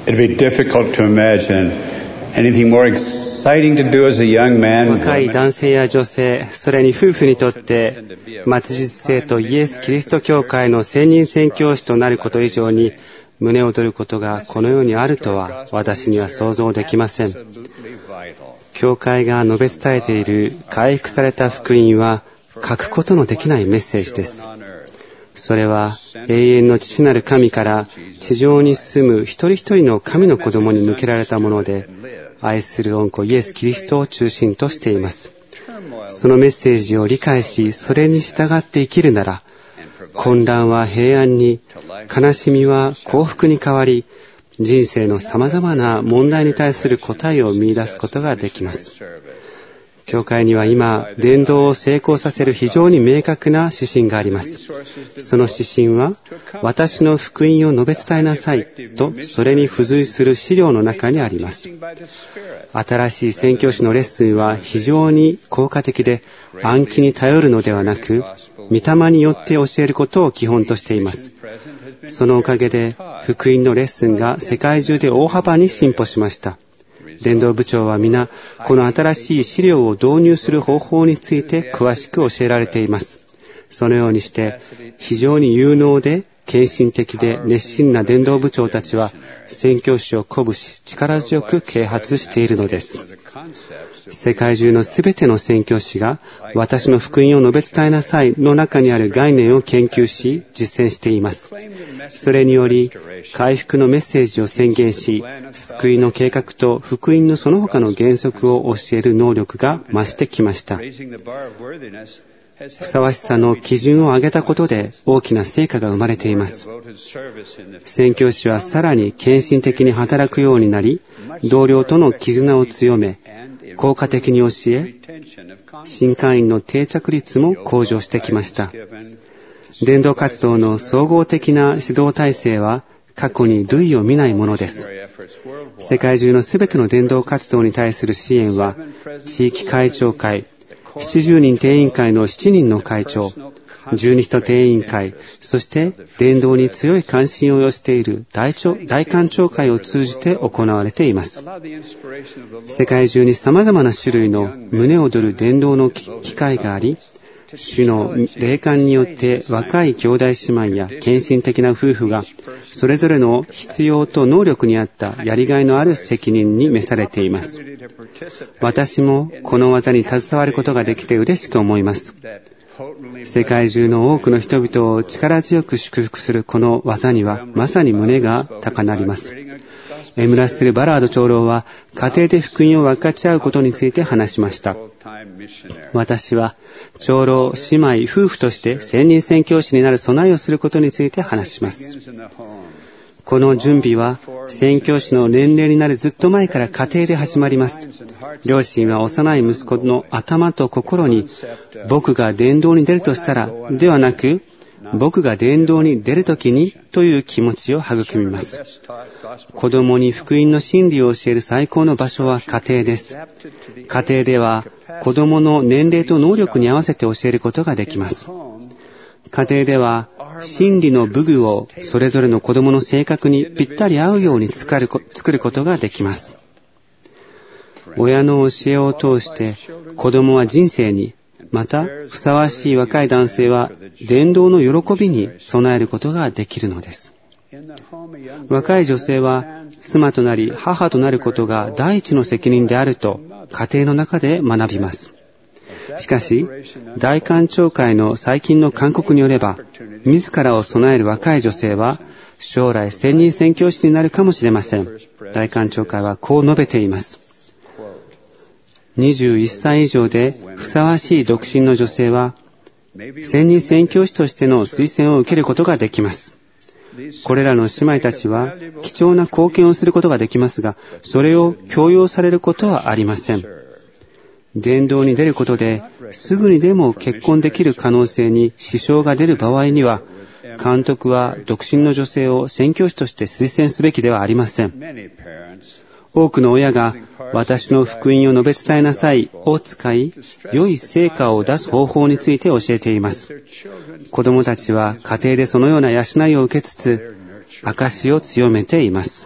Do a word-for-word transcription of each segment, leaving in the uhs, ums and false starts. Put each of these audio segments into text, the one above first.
It'd be difficult to imagine anything more exciting to do as a young man. 若い男性や女性、それに夫婦にとって、末日生とイエス・キリスト教会の専任宣教師となること以上に、胸を取ることがこの世にあるとは私には想像できません。教会が述べ伝えている回復された福音は書くことのできないメッセージです。それは永遠の父なる神から地上に住む一人一人の神の子供に向けられたもので、愛する御子イエス・キリストを中心としています。そのメッセージを理解し、それに従って生きるなら、混乱は平安に、悲しみは幸福に変わり、人生の様々な問題に対する答えを見出すことができます。教会には今、伝道を成功させる非常に明確な指針があります。その指針は、私の福音を述べ伝えなさいと、それに付随する資料の中にあります。新しい宣教師のレッスンは非常に効果的で、暗記に頼るのではなく、御霊によって教えることを基本としています。そのおかげで、福音のレッスンが世界中で大幅に進歩しました。伝道部長は皆、この新しい資料を導入する方法について詳しく教えられています。そのようにして、非常に有能で、献身的で熱心な伝道部長たちは、宣教師を鼓舞し、力強く啓発しているのです。世界中のすべての宣教師が、私の福音を述べ伝えなさいの中にある概念を研究し、実践しています。それにより、回復のメッセージを宣言し、救いの計画と福音のその他の原則を教える能力が増してきました。ふさわしさの基準を上げたことで大きな成果が生まれています。宣教師はさらに献身的に働くようになり、同僚との絆を強め、効果的に教え、新会員の定着率も向上してきました。伝道活動の総合的な指導体制は過去に類を見ないものです。世界中のすべての伝道活動に対する支援は、地域会長会、ななじゅうにん定員会のしちにんの会長、じゅうに人定員会、そして伝道に強い関心を寄せている大長、大官庁会を通じて行われています。世界中に様々な種類の胸躍る伝道の機会があり、主の霊感によって若い兄弟姉妹や献身的な夫婦がそれぞれの必要と能力に合ったやりがいのある責任に召されています。私もこの技に携わることができて嬉しく思います。世界中の多くの人々を力強く祝福するこの技にはまさに胸が高鳴ります。エムラッセル・バラード長老は家庭で福音を分かち合うことについて話しました。私は長老、姉妹、夫婦として専任宣教師になる備えをすることについて話します。この準備は宣教師の年齢になるずっと前から家庭で始まります。両親は幼い息子の頭と心に僕が伝道に出るとしたらではなく僕が伝道に出るときにという気持ちを育みます。子供に福音の真理を教える最高の場所は家庭です。家庭では子供の年齢と能力に合わせて教えることができます。家庭では真理の武具をそれぞれの子供の性格にぴったり合うように作ることができます。親の教えを通して子供は人生に、またふさわしい若い男性は伝道の喜びに備えることができるのです。若い女性は妻となり母となることが第一の責任であると家庭の中で学びます。しかし、大官庁会の最近の勧告によれば、自らを備える若い女性は将来専任宣教師になるかもしれません。大官庁会はこう述べています。にじゅういっさい以上でふさわしい独身の女性は、専任宣教師としての推薦を受けることができます。これらの姉妹たちは貴重な貢献をすることができますが、それを強要されることはありません。伝道に出ることですぐにでも結婚できる可能性に支障が出る場合には、監督は独身の女性を宣教師として推薦すべきではありません。多くの親が私の福音を述べ伝えなさいを使い、良い成果を出す方法について教えています。子供たちは家庭でそのような養いを受けつつ、証を強めています。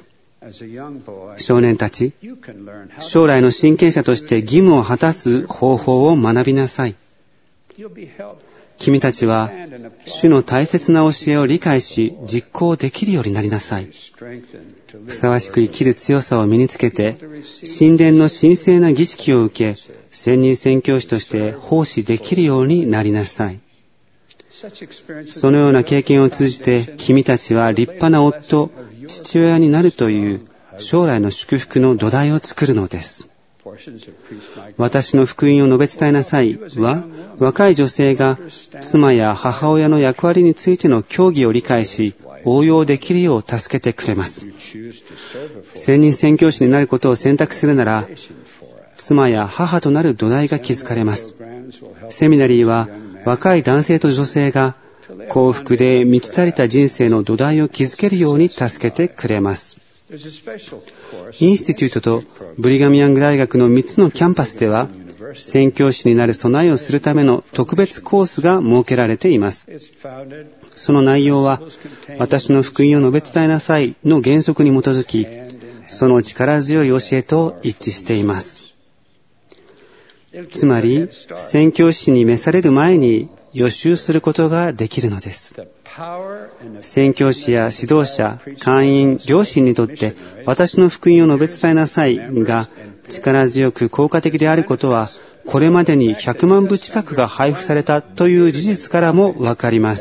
少年たち、将来の親権者として義務を果たす方法を学びなさい。君たちは主の大切な教えを理解し実行できるようになりなさい。ふさわしく生きる強さを身につけて、神殿の神聖な儀式を受け、専任宣教師として奉仕できるようになりなさい。そのような経験を通じて、君たちは立派な夫、父親になるという将来の祝福の土台を作るのです。私の福音を述べ伝えなさいは、若い女性が妻や母親の役割についての教義を理解し、応用できるよう助けてくれます。専任宣教師になることを選択するなら、妻や母となる土台が築かれます。セミナリーは若い男性と女性が幸福で満ち足りた人生の土台を築けるように助けてくれます。インスティテュートとブリガムヤング大学のみっつのキャンパスでは、宣教師になる備えをするための特別コースが設けられています。その内容は、私の福音を述べ伝えなさいの原則に基づき、その力強い教えと一致しています。つまり、宣教師に召される前に予習することができるのです。宣教師や指導者、会員、両親にとって、私の福音を述べ伝えなさいが力強く効果的であることは、これまでにひゃくまんぶ近くが配布されたという事実からもわかります。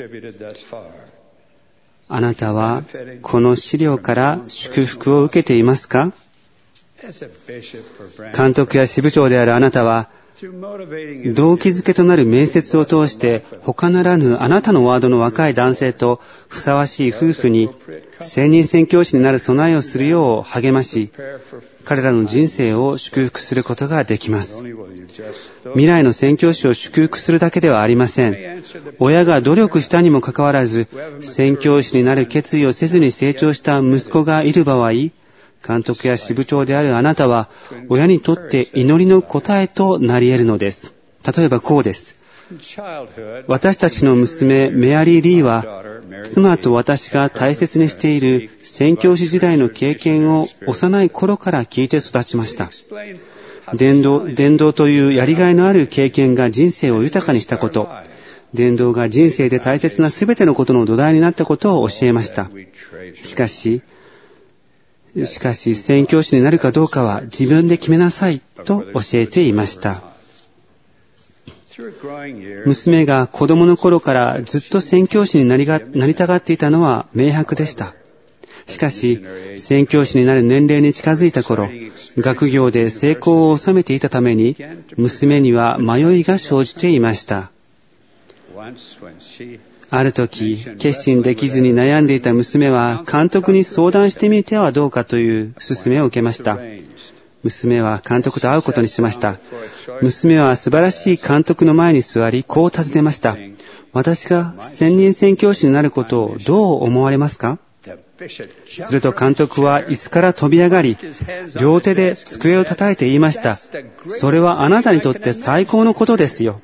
あなたはこの資料から祝福を受けていますか？監督や支部長であるあなたは、動機づけとなる面接を通して他ならぬあなたのワードの若い男性とふさわしい夫婦に専任宣教師になる備えをするよう励まし、彼らの人生を祝福することができます。未来の宣教師を祝福するだけではありません。親が努力したにもかかわらず、宣教師になる決意をせずに成長した息子がいる場合、監督や支部長であるあなたは、親にとって祈りの答えとなり得るのです。例えばこうです。私たちの娘、メアリー・リーは、妻と私が大切にしている宣教師時代の経験を幼い頃から聞いて育ちました。伝道、伝道というやりがいのある経験が人生を豊かにしたこと、伝道が人生で大切なすべてのことの土台になったことを教えました。しかし、しかし、宣教師になるかどうかは自分で決めなさいと教えていました。娘が子供の頃からずっと宣教師になりが、なりたがっていたのは明白でした。しかし、宣教師になる年齢に近づいた頃、学業で成功を収めていたために、娘には迷いが生じていました。ある時、決心できずに悩んでいた娘は、監督に相談してみてはどうかという勧めを受けました。娘は監督と会うことにしました。娘は素晴らしい監督の前に座り、こう尋ねました。私が専任宣教師になることをどう思われますか？すると監督は椅子から飛び上がり、両手で机を叩いて言いました。それはあなたにとって最高のことですよ。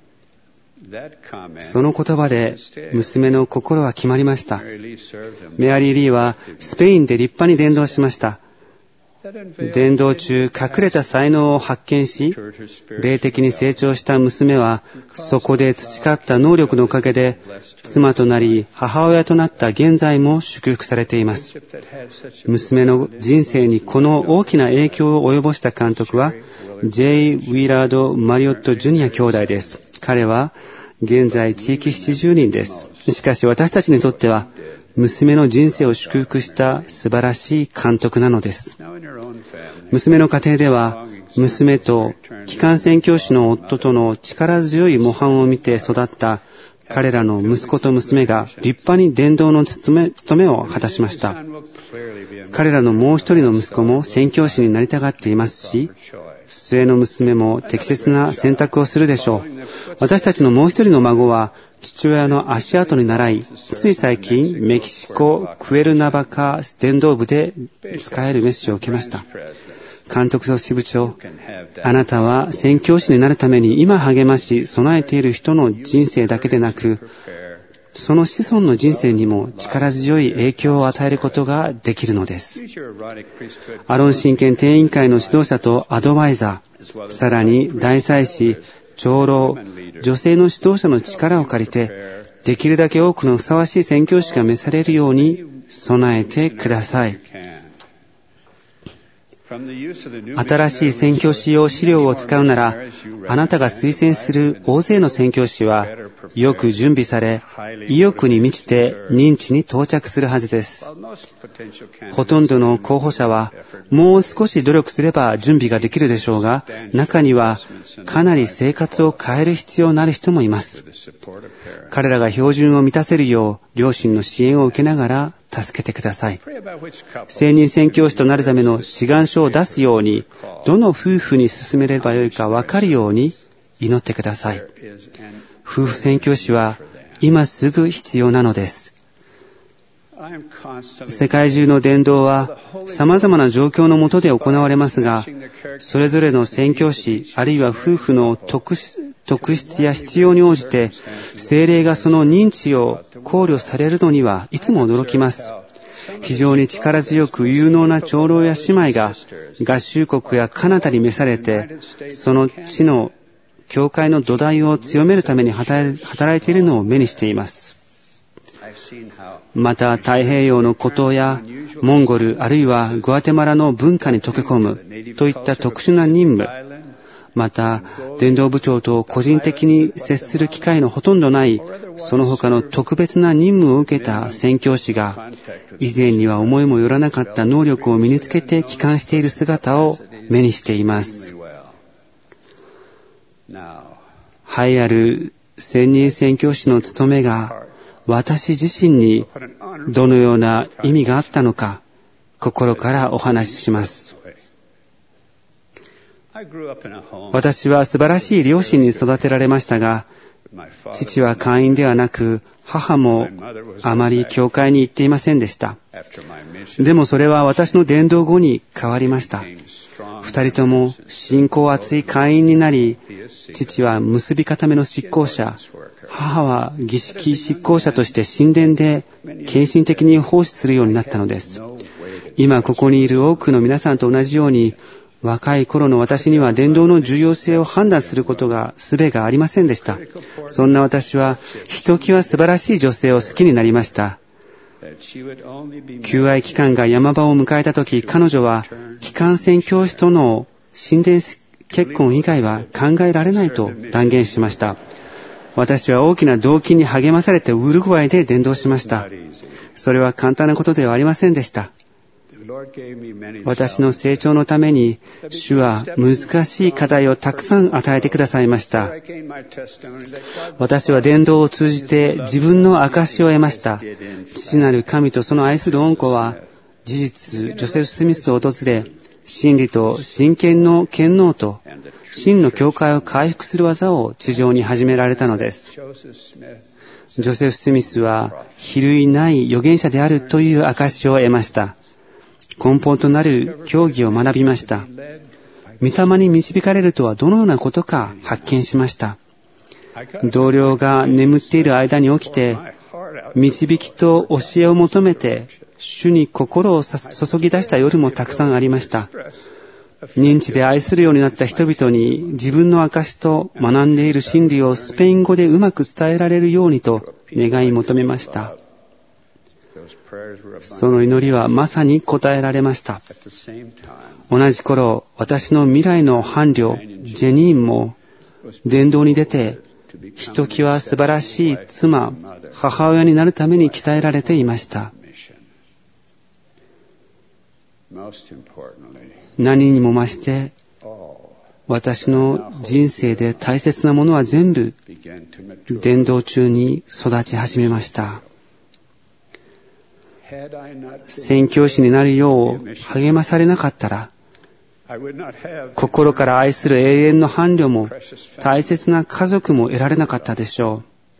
その言葉で娘の心は決まりました。メアリー・リーはスペインで立派に伝道しました。伝道中、隠れた才能を発見し、霊的に成長した娘は、そこで培った能力のおかげで、妻となり母親となった現在も祝福されています。娘の人生にこの大きな影響を及ぼした監督は、ジェイ・ウィラード・マリオット・ジュニア兄弟です。彼は、現在地域七十人です。しかし私たちにとっては、娘の人生を祝福した素晴らしい監督なのです。娘の家庭では、娘と機関宣教師の夫との力強い模範を見て育った彼らの息子と娘が立派に伝道の務め、務めを果たしました。彼らのもう一人の息子も宣教師になりたがっていますし、末の娘も適切な選択をするでしょう。私たちのもう一人の孫は父親の足跡に倣い、つい最近メキシコクエルナバカ伝道部で使えるメッセージを受けました。監督と支部長、あなたは宣教師になるために今励まし備えている人の人生だけでなく、 その子孫の人生にも力強い影響を与えることができるのです。アロン神権定員会の指導者とアドバイザー、さらに大祭司、長老、女性の指導者の力を借りて、できるだけ多くのふさわしい宣教師が召されるように備えてください。新しい宣教師用資料を使うなら、あなたが推薦する大勢の宣教師は、よく準備され、意欲に満ちて認知に到着するはずです。ほとんどの候補者は、もう少し努力すれば準備ができるでしょうが、中にはかなり生活を変える必要のある人もいます。彼らが標準を満たせるよう、両親の支援を受けながら助けてください。青年宣教師となるための志願書を出すように、どの夫婦に進めればよいか分かるように祈ってください。夫婦宣教師は今すぐ必要なのです。世界中の伝道は様々な状況の下で行われますが、それぞれの宣教師あるいは夫婦の特質、特質や必要に応じて聖霊がその認知を考慮されるのにはいつも驚きます。非常に力強く有能な長老や姉妹が合衆国やカナダに召されて、その地の教会の土台を強めるために働いているのを目にしています。また太平洋の孤島やモンゴルあるいはグアテマラの文化に溶け込むといった特殊な任務、また伝道部長と個人的に接する機会のほとんどないその他の特別な任務を受けた宣教師が、以前には思いもよらなかった能力を身につけて帰還している姿を目にしています。栄えある専任宣教師の務めが私自身にどのような意味があったのか、心からお話しします。私は素晴らしい両親に育てられましたが、父は会員ではなく、母もあまり教会に行っていませんでした。でもそれは私の伝道後に変わりました。二人とも信仰厚い会員になり、父は結び固めの執行者、母は儀式執行者として神殿で献身的に奉仕するようになったのです。今ここにいる多くの皆さんと同じように、若い頃の私には伝道の重要性を判断することが術がありませんでした。そんな私はひときわ素晴らしい女性を好きになりました。求愛期間が山場を迎えたとき、彼女は帰還宣教師との神殿結婚以外は考えられないと断言しました。私は大きな動機に励まされてウルグアイで伝道しました。それは簡単なことではありませんでした。私の成長のために主は難しい課題をたくさん与えてくださいました。私は伝道を通じて自分の証を得ました。父なる神とその愛する御子は事実ジョセフ・スミスを訪れ、真理と真剣の権能と真の教会を回復する技を地上に始められたのです。ジョセフ・スミスは比類ない預言者であるという証を得ました。根本となる教義を学びました。御霊に導かれるとはどのようなことか発見しました。同僚が眠っている間に起きて、導きと教えを求めて主に心を注ぎ出した夜もたくさんありました。認知で愛するようになった人々に自分の証と学んでいる真理をスペイン語でうまく伝えられるようにと願い求めました。その祈りはまさに応えられました。同じ頃、私の未来の伴侶、ジェニーンも伝道に出て、ひときわ素晴らしい妻、母親になるために鍛えられていました。何にも増して、私の人生で大切なものは全部、伝道中に育ち始めました。宣教師になるよう励まされなかったら、心から愛する永遠の伴侶も大切な家族も得られなかったでしょ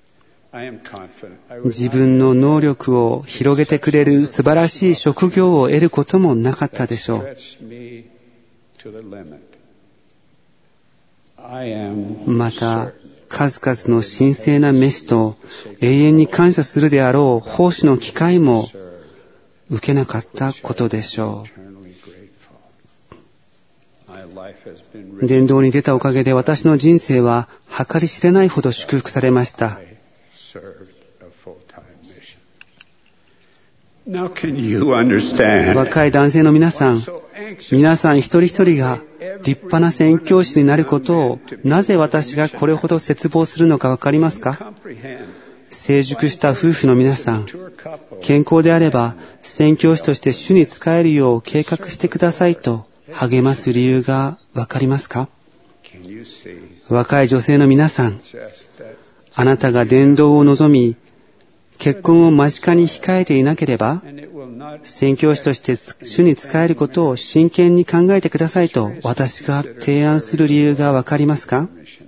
う。自分の能力を広げてくれる素晴らしい職業を得ることもなかったでしょう。また、 数々の神聖な召しと永遠に感謝するであろう奉仕の機会も受けなかったことでしょう。伝道に出たおかげで私の人生は計り知れないほど祝福されました。若い男性の皆さん、皆さん一人一人が立派な宣教師になることをなぜ私がこれほど切望するのかわかりますか？成熟した夫婦の皆さん、健康であれば宣教師として主に仕えるよう計画してくださいと励ます理由がわかりますか？若い女性の皆さん、あなたが伝道を望み結婚を間近に控えていなければ、宣教師として主に仕えることを真剣に考えてくださいと私が提案する理由がわかりますか？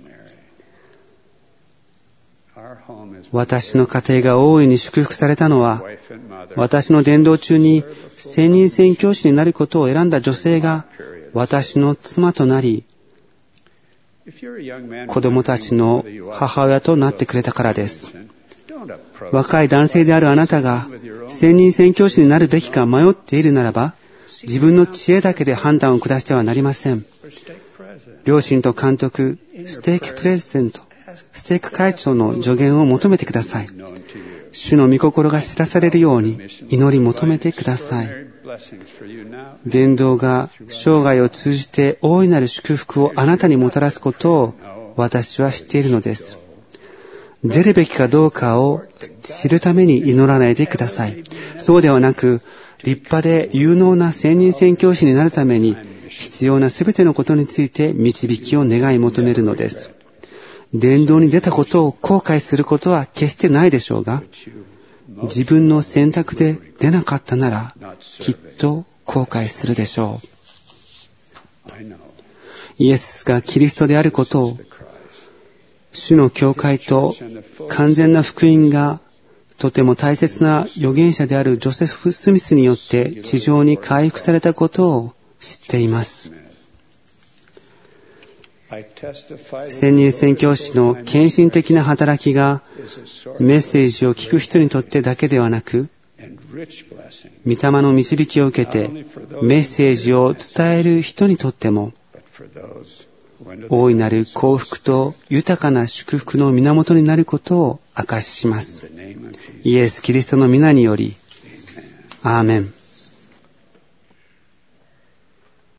私の家庭が大いに祝福されたのは、私の伝道中に専任宣教師になることを選んだ女性が私の妻となり、子供たちの母親となってくれたからです。若い男性であるあなたが専任宣教師になるべきか迷っているならば、自分の知恵だけで判断を下してはなりません。両親と監督、ステーキプレゼント、ステーク会長の助言を求めてください。主の御心が知らされるように祈り求めてください。伝道が生涯を通じて大いなる祝福をあなたにもたらすことを私は知っているのです。出るべきかどうかを知るために祈らないでください。そうではなく、立派で有能な専任宣教師になるために必要なすべてのことについて導きを願い求めるのです。伝道に出たことを後悔することは決してないでしょうが、自分の選択で出なかったならきっと後悔するでしょう。イエスがキリストであることを、主の教会と完全な福音がとても大切な預言者であるジョセフ・スミスによって地上に回復されたことを知っています。専任宣教師の献身的な働きがメッセージを聞く人にとってだけではなく、御霊の導きを受けてメッセージを伝える人にとっても大いなる幸福と豊かな祝福の源になることを証しします。イエス・キリストの皆により、アーメン。